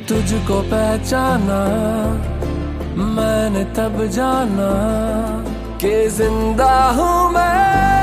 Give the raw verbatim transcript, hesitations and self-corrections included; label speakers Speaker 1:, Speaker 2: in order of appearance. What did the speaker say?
Speaker 1: तुझको पहचाना मैंने तब जाना कि जिंदा हूँ मैं।